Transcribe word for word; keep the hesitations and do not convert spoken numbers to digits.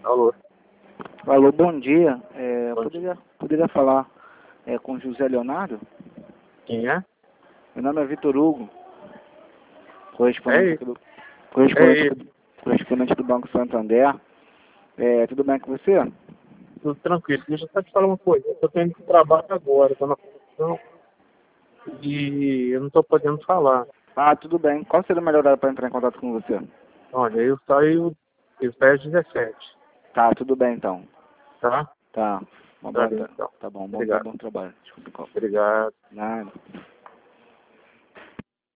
Alô. Alô, bom dia. É, Bom poderia, poderia falar é, com José Leonardo? Quem é? Meu nome é Vitor Hugo, correspondente, É aqui do, É correspondente, ele. do, correspondente do Banco Santander. É, tudo bem com você? Tudo tranquilo. Deixa eu só te falar uma coisa. Eu tô tendo que trabalhar agora, tô na produção e eu não tô podendo falar. Ah, tudo bem. Qual seria o melhor horário para entrar em contato com você? Olha, eu saio, eu saio às dezessete, Tá, tudo bem então. tá? Tá. Uma Tá boa, bem, tá, então. tá bom, bom, Obrigado. bom trabalho. Desculpa, Obrigado. nada.